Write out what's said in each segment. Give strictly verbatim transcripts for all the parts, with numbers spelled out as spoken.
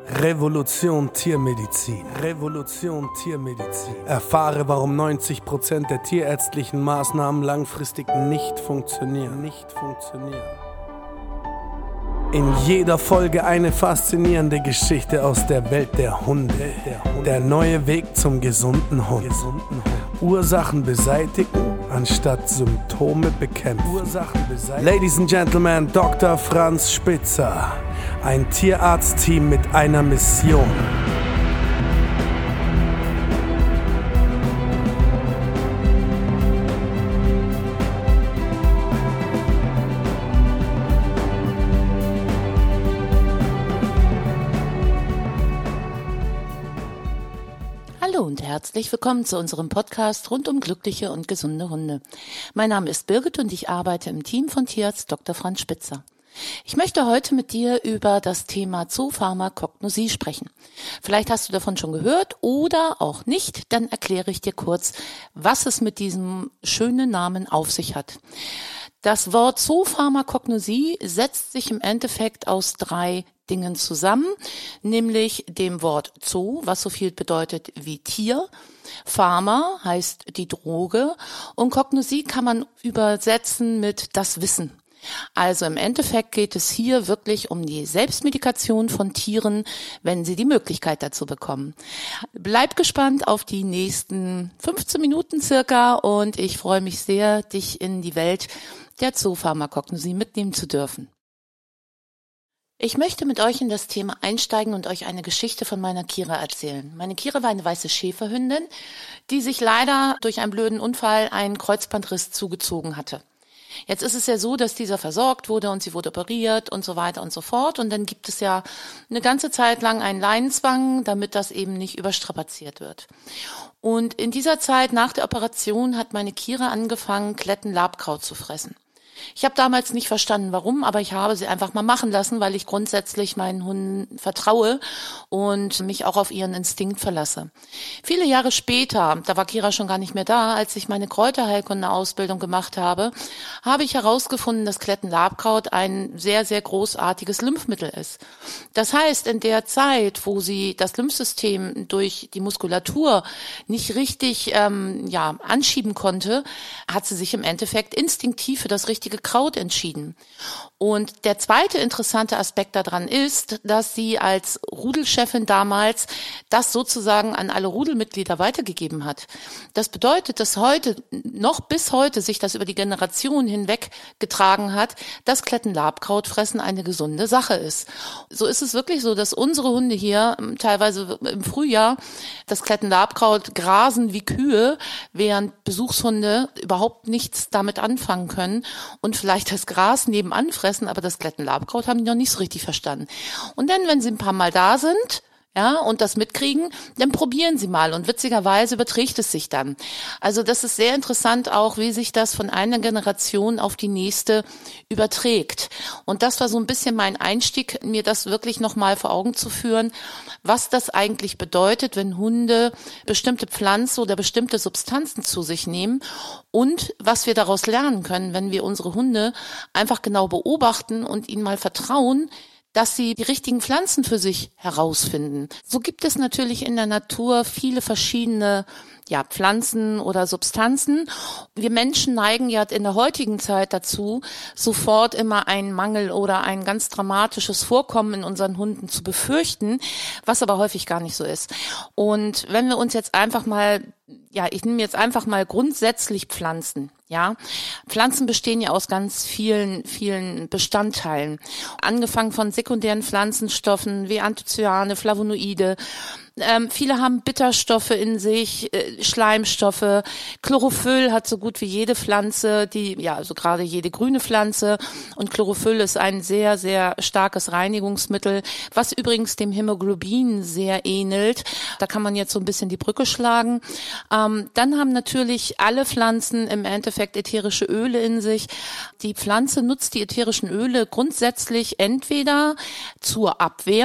Revolution Tiermedizin. Revolution Tiermedizin. Erfahre, warum neunzig Prozent der tierärztlichen Maßnahmen langfristig nicht funktionieren. Nicht funktionieren. In jeder Folge eine faszinierende Geschichte aus der Welt der Hunde. Der, Hunde. Der neue Weg zum gesunden Hund. Gesunden Hund. Ursachen beseitigen, anstatt Symptome bekämpfen. Ursachen beseitigen. Ladies and Gentlemen, Doktor Franz Spitzer. Ein Tierarztteam mit einer Mission. Hallo und herzlich willkommen zu unserem Podcast rund um glückliche und gesunde Hunde. Mein Name ist Birgit und ich arbeite im Team von Tierarzt Doktor Franz Spitzer. Ich möchte heute mit dir über das Thema Zoopharmakognosie sprechen. Vielleicht hast du davon schon gehört oder auch nicht, dann erkläre ich dir kurz, was es mit diesem schönen Namen auf sich hat. Das Wort Zoopharmakognosie setzt sich im Endeffekt aus drei Dingen zusammen, nämlich dem Wort Zoo, was so viel bedeutet wie Tier, Pharma heißt die Droge und Kognosie kann man übersetzen mit das Wissen. Also im Endeffekt geht es hier wirklich um die Selbstmedikation von Tieren, wenn sie die Möglichkeit dazu bekommen. Bleib gespannt auf die nächsten fünfzehn Minuten circa und ich freue mich sehr, dich in die Welt der Zoopharmakognosie mitnehmen zu dürfen. Ich möchte mit euch in das Thema einsteigen und euch eine Geschichte von meiner Kira erzählen. Meine Kira war eine weiße Schäferhündin, die sich leider durch einen blöden Unfall einen Kreuzbandriss zugezogen hatte. Jetzt ist es ja so, dass dieser versorgt wurde und sie wurde operiert und so weiter und so fort. Und dann gibt es ja eine ganze Zeit lang einen Leinenzwang, damit das eben nicht überstrapaziert wird. Und in dieser Zeit nach der Operation hat meine Kira angefangen, Klettenlabkraut zu fressen. Ich habe damals nicht verstanden, warum, aber ich habe sie einfach mal machen lassen, weil ich grundsätzlich meinen Hunden vertraue und mich auch auf ihren Instinkt verlasse. Viele Jahre später, da war Kira schon gar nicht mehr da, als ich meine Kräuterheilkunde-Ausbildung gemacht habe, habe ich herausgefunden, dass Klettenlabkraut ein sehr, sehr großartiges Lymphmittel ist. Das heißt, in der Zeit, wo sie das Lymphsystem durch die Muskulatur nicht richtig ähm, ja, anschieben konnte, hat sie sich im Endeffekt instinktiv für das richtige Kraut entschieden. Und der zweite interessante Aspekt daran ist, dass sie als Rudelchefin damals das sozusagen an alle Rudelmitglieder weitergegeben hat. Das bedeutet, dass heute, noch bis heute sich das über die Generation hinweg getragen hat, dass Klettenlabkrautfressen eine gesunde Sache ist. So ist es wirklich so, dass unsere Hunde hier teilweise im Frühjahr das Klettenlabkraut grasen wie Kühe, während Besuchshunde überhaupt nichts damit anfangen können und vielleicht das Gras nebenan fressen, aber das Klettenlabkraut haben die noch nicht so richtig verstanden. Und dann, wenn sie ein paar Mal da sind, ja, und das mitkriegen, dann probieren sie mal und witzigerweise überträgt es sich dann. Also das ist sehr interessant auch, wie sich das von einer Generation auf die nächste überträgt. Und das war so ein bisschen mein Einstieg, mir das wirklich nochmal vor Augen zu führen, was das eigentlich bedeutet, wenn Hunde bestimmte Pflanzen oder bestimmte Substanzen zu sich nehmen und was wir daraus lernen können, wenn wir unsere Hunde einfach genau beobachten und ihnen mal vertrauen, dass sie die richtigen Pflanzen für sich herausfinden. So gibt es natürlich in der Natur viele verschiedene ja, Pflanzen oder Substanzen. Wir Menschen neigen ja in der heutigen Zeit dazu, sofort immer einen Mangel oder ein ganz dramatisches Vorkommen in unseren Hunden zu befürchten, was aber häufig gar nicht so ist. Und wenn wir uns jetzt einfach mal, ja, ich nehme jetzt einfach mal grundsätzlich Pflanzen. Ja, Pflanzen bestehen ja aus ganz vielen, vielen Bestandteilen. Angefangen von sekundären Pflanzenstoffen wie Anthocyane, Flavonoide. Ähm, viele haben Bitterstoffe in sich, äh, Schleimstoffe. Chlorophyll hat so gut wie jede Pflanze, die, ja, also gerade jede grüne Pflanze. Und Chlorophyll ist ein sehr, sehr starkes Reinigungsmittel, was übrigens dem Hämoglobin sehr ähnelt. Da kann man jetzt so ein bisschen die Brücke schlagen. Ähm, dann haben natürlich alle Pflanzen im Endeffekt ätherische Öle in sich. Die Pflanze nutzt die ätherischen Öle grundsätzlich entweder zur Abwehr,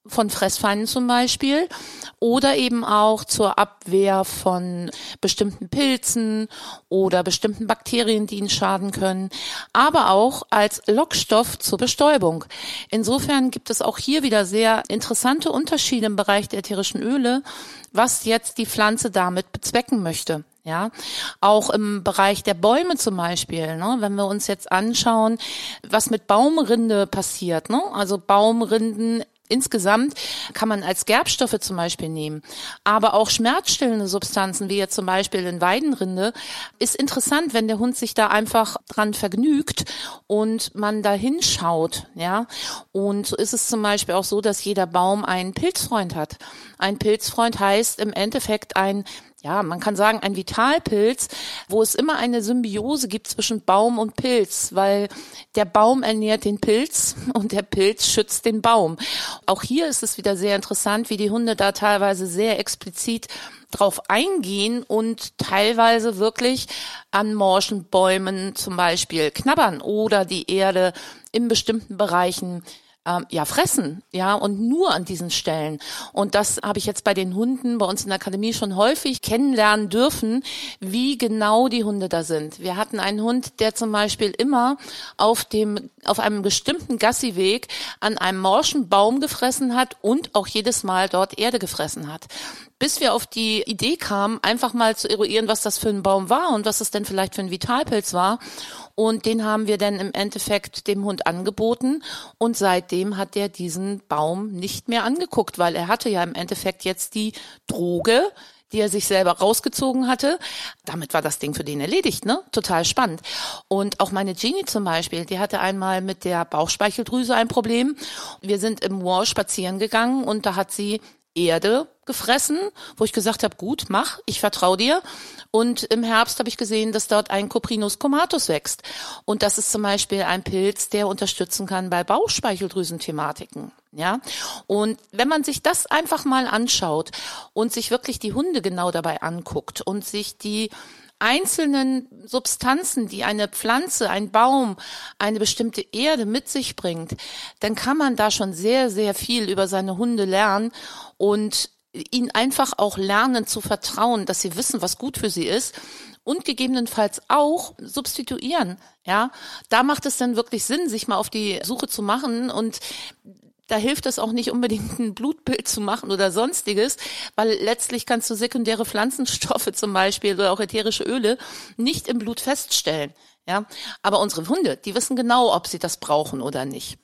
von Fressfeinden zum Beispiel oder eben auch zur Abwehr von bestimmten Pilzen oder bestimmten Bakterien, die ihn schaden können, aber auch als Lockstoff zur Bestäubung. Insofern gibt es auch hier wieder sehr interessante Unterschiede im Bereich der ätherischen Öle, was jetzt die Pflanze damit bezwecken möchte. Ja, auch im Bereich der Bäume zum Beispiel, ne, wenn wir uns jetzt anschauen, was mit Baumrinde passiert, ne, also Baumrinden insgesamt kann man als Gerbstoffe zum Beispiel nehmen, aber auch schmerzstillende Substanzen, wie jetzt zum Beispiel in Weidenrinde, ist interessant, wenn der Hund sich da einfach dran vergnügt und man da hinschaut, ja. Und so ist es zum Beispiel auch so, dass jeder Baum einen Pilzfreund hat. Ein Pilzfreund heißt im Endeffekt ein Ja, man kann sagen, ein Vitalpilz, wo es immer eine Symbiose gibt zwischen Baum und Pilz, weil der Baum ernährt den Pilz und der Pilz schützt den Baum. Auch hier ist es wieder sehr interessant, wie die Hunde da teilweise sehr explizit drauf eingehen und teilweise wirklich an morschen Bäumen zum Beispiel knabbern oder die Erde in bestimmten Bereichen ja, fressen, ja, und nur an diesen Stellen. Und das habe ich jetzt bei den Hunden bei uns in der Akademie schon häufig kennenlernen dürfen, wie genau die Hunde da sind. Wir hatten einen Hund, der zum Beispiel immer auf dem, auf einem bestimmten Gassiweg an einem morschen Baum gefressen hat und auch jedes Mal dort Erde gefressen hat. Bis wir auf die Idee kamen, einfach mal zu eruieren, was das für ein Baum war und was es denn vielleicht für ein Vitalpilz war. Und den haben wir dann im Endeffekt dem Hund angeboten und seitdem hat er diesen Baum nicht mehr angeguckt, weil er hatte ja im Endeffekt jetzt die Droge, die er sich selber rausgezogen hatte. Damit war das Ding für den erledigt, ne? Total spannend. Und auch meine Genie zum Beispiel, die hatte einmal mit der Bauchspeicheldrüse ein Problem. Wir sind im Moor spazieren gegangen und da hat sie Erde gefressen, wo ich gesagt habe, gut, mach, ich vertraue dir. Und im Herbst habe ich gesehen, dass dort ein Coprinus comatus wächst. Und das ist zum Beispiel ein Pilz, der unterstützen kann bei Bauchspeicheldrüsenthematiken. Ja. Und wenn man sich das einfach mal anschaut und sich wirklich die Hunde genau dabei anguckt und sich die einzelnen Substanzen, die eine Pflanze, ein Baum, eine bestimmte Erde mit sich bringt, dann kann man da schon sehr, sehr viel über seine Hunde lernen und ihnen einfach auch lernen zu vertrauen, dass sie wissen, was gut für sie ist und gegebenenfalls auch substituieren. Ja, da macht es dann wirklich Sinn, sich mal auf die Suche zu machen und da hilft es auch nicht unbedingt ein Blutbild zu machen oder sonstiges, weil letztlich kannst du sekundäre Pflanzenstoffe zum Beispiel oder auch ätherische Öle nicht im Blut feststellen. Ja, aber unsere Hunde, die wissen genau, ob sie das brauchen oder nicht.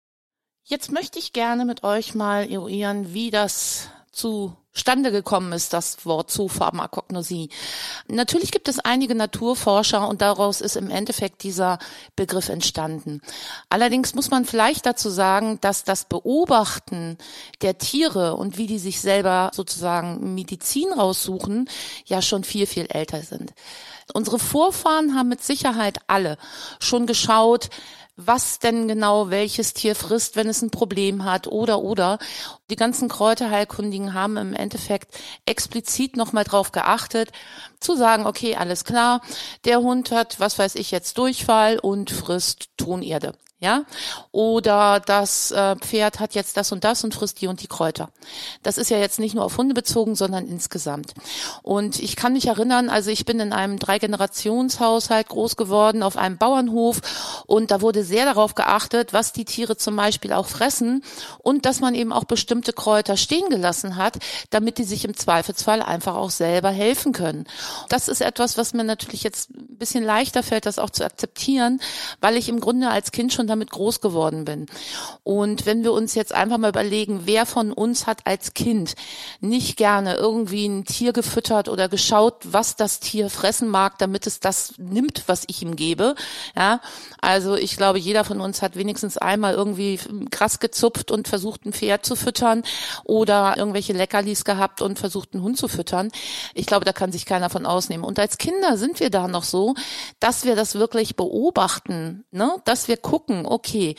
Jetzt möchte ich gerne mit euch mal eruieren, wie das zustande gekommen ist, das Wort Zoopharmakognosie. Natürlich gibt es einige Naturforscher und daraus ist im Endeffekt dieser Begriff entstanden. Allerdings muss man vielleicht dazu sagen, dass das Beobachten der Tiere und wie die sich selber sozusagen Medizin raussuchen, ja schon viel, viel älter sind. Unsere Vorfahren haben mit Sicherheit alle schon geschaut, was denn genau welches Tier frisst, wenn es ein Problem hat oder oder. Die ganzen Kräuterheilkundigen haben im Endeffekt explizit nochmal drauf geachtet, zu sagen, okay, alles klar, der Hund hat, was weiß ich jetzt, Durchfall und frisst Tonerde. Ja, oder das äh, Pferd hat jetzt das und das und frisst die und die Kräuter. Das ist ja jetzt nicht nur auf Hunde bezogen, sondern insgesamt. Und ich kann mich erinnern, also ich bin in einem Drei-Generations-Haushalt groß geworden, auf einem Bauernhof und da wurde sehr darauf geachtet, was die Tiere zum Beispiel auch fressen und dass man eben auch bestimmte Kräuter stehen gelassen hat, damit die sich im Zweifelsfall einfach auch selber helfen können. Das ist etwas, was mir natürlich jetzt ein bisschen leichter fällt, das auch zu akzeptieren, weil ich im Grunde als Kind schon damit groß geworden bin. Und wenn wir uns jetzt einfach mal überlegen, wer von uns hat als Kind nicht gerne irgendwie ein Tier gefüttert oder geschaut, was das Tier fressen mag, damit es das nimmt, was ich ihm gebe. Ja, also ich glaube, jeder von uns hat wenigstens einmal irgendwie Gras gezupft und versucht, ein Pferd zu füttern oder irgendwelche Leckerlis gehabt und versucht, einen Hund zu füttern. Ich glaube, da kann sich keiner von ausnehmen. Und als Kinder sind wir da noch so, dass wir das wirklich beobachten, ne? Dass wir gucken, okay,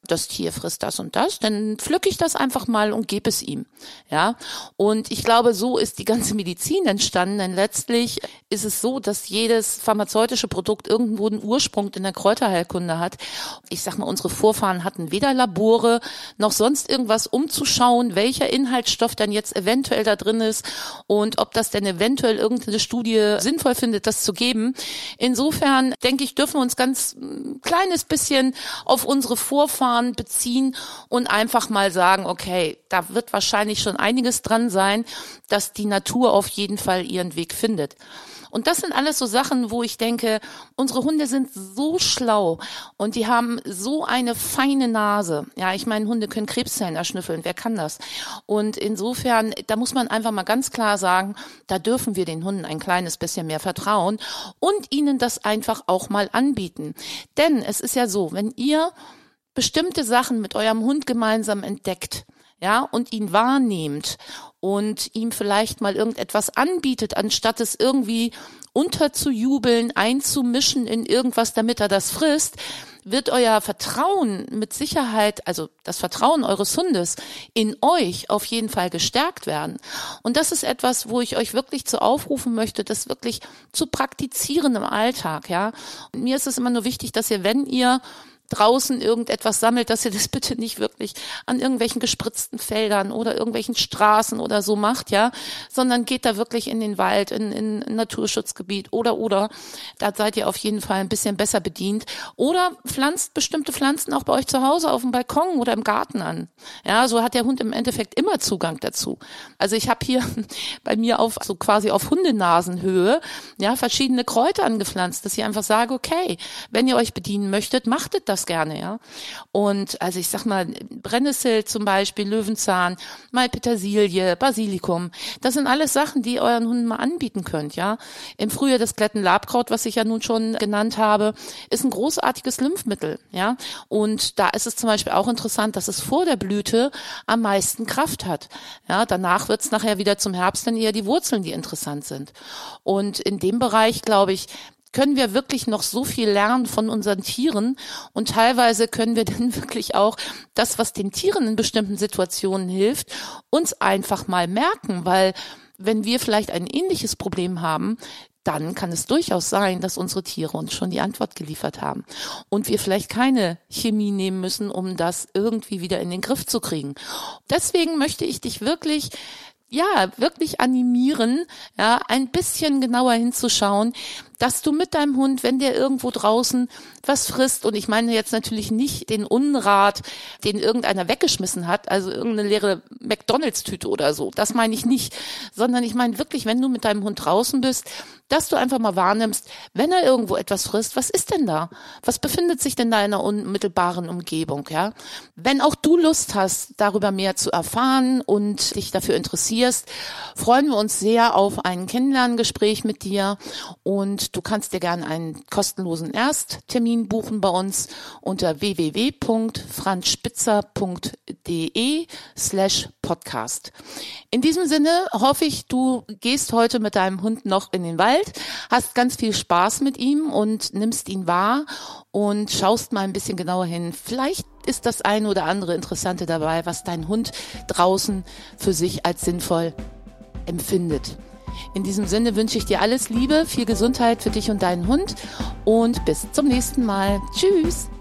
das Tier frisst das und das, dann pflücke ich das einfach mal und gebe es ihm. Ja, und ich glaube, so ist die ganze Medizin entstanden, denn letztlich ist es so, dass jedes pharmazeutische Produkt irgendwo einen Ursprung in der Kräuterheilkunde hat. Ich sag mal, unsere Vorfahren hatten weder Labore noch sonst irgendwas, um zu schauen, welcher Inhaltsstoff dann jetzt eventuell da drin ist und ob das denn eventuell irgendeine Studie sinnvoll findet, das zu geben. Insofern, denke ich, dürfen wir uns ganz ein kleines bisschen auf unsere Vorfahren beziehen und einfach mal sagen, okay, da wird wahrscheinlich schon einiges dran sein, dass die Natur auf jeden Fall ihren Weg findet. Und das sind alles so Sachen, wo ich denke, unsere Hunde sind so schlau und die haben so eine feine Nase. Ja, ich meine, Hunde können Krebszellen erschnüffeln, wer kann das? Und insofern, da muss man einfach mal ganz klar sagen, da dürfen wir den Hunden ein kleines bisschen mehr vertrauen und ihnen das einfach auch mal anbieten. Denn es ist ja so, wenn ihr bestimmte Sachen mit eurem Hund gemeinsam entdeckt, ja, und ihn wahrnehmt und ihm vielleicht mal irgendetwas anbietet, anstatt es irgendwie unterzujubeln, einzumischen in irgendwas, damit er das frisst, wird euer Vertrauen mit Sicherheit, also das Vertrauen eures Hundes in euch auf jeden Fall gestärkt werden. Und das ist etwas, wo ich euch wirklich zu aufrufen möchte, das wirklich zu praktizieren im Alltag, ja. Und mir ist es immer nur wichtig, dass ihr, wenn ihr draußen irgendetwas sammelt, dass ihr das bitte nicht wirklich an irgendwelchen gespritzten Feldern oder irgendwelchen Straßen oder so macht, ja, sondern geht da wirklich in den Wald, in, in ein Naturschutzgebiet oder, oder, da seid ihr auf jeden Fall ein bisschen besser bedient oder pflanzt bestimmte Pflanzen auch bei euch zu Hause auf dem Balkon oder im Garten an. Ja, so hat der Hund im Endeffekt immer Zugang dazu. Also ich habe hier bei mir auf, so quasi auf Hundenasenhöhe, ja, verschiedene Kräuter angepflanzt, dass ich einfach sage, okay, wenn ihr euch bedienen möchtet, machtet das gerne, ja. Und also ich sag mal, Brennnessel zum Beispiel, Löwenzahn, mal Petersilie, Basilikum, das sind alles Sachen, die ihr euren Hunden mal anbieten könnt, ja. Im Frühjahr das Glettenlabkraut, was ich ja nun schon genannt habe, ist ein großartiges Lymphmittel, ja. Und da ist es zum Beispiel auch interessant, dass es vor der Blüte am meisten Kraft hat. Ja, danach wird es nachher wieder zum Herbst dann eher die Wurzeln, die interessant sind. Und in dem Bereich, glaube ich, können wir wirklich noch so viel lernen von unseren Tieren und teilweise können wir dann wirklich auch das, was den Tieren in bestimmten Situationen hilft, uns einfach mal merken, weil wenn wir vielleicht ein ähnliches Problem haben, dann kann es durchaus sein, dass unsere Tiere uns schon die Antwort geliefert haben und wir vielleicht keine Chemie nehmen müssen, um das irgendwie wieder in den Griff zu kriegen. Deswegen möchte ich dich wirklich ja, wirklich animieren, ja, ein bisschen genauer hinzuschauen, dass du mit deinem Hund, wenn der irgendwo draußen was frisst, und ich meine jetzt natürlich nicht den Unrat, den irgendeiner weggeschmissen hat, also irgendeine leere McDonalds-Tüte oder so, das meine ich nicht, sondern ich meine wirklich, wenn du mit deinem Hund draußen bist, dass du einfach mal wahrnimmst, wenn er irgendwo etwas frisst, was ist denn da? Was befindet sich denn da in der unmittelbaren Umgebung, ja? Wenn auch du Lust hast, darüber mehr zu erfahren und dich dafür interessierst, freuen wir uns sehr auf ein Kennenlerngespräch mit dir und du kannst dir gerne einen kostenlosen Ersttermin buchen bei uns unter w w w punkt franzspitzer punkt d e slash podcast. In diesem Sinne hoffe ich, du gehst heute mit deinem Hund noch in den Wald, hast ganz viel Spaß mit ihm und nimmst ihn wahr und schaust mal ein bisschen genauer hin. Vielleicht ist das eine oder andere Interessante dabei, was dein Hund draußen für sich als sinnvoll empfindet. In diesem Sinne wünsche ich dir alles Liebe, viel Gesundheit für dich und deinen Hund und bis zum nächsten Mal. Tschüss!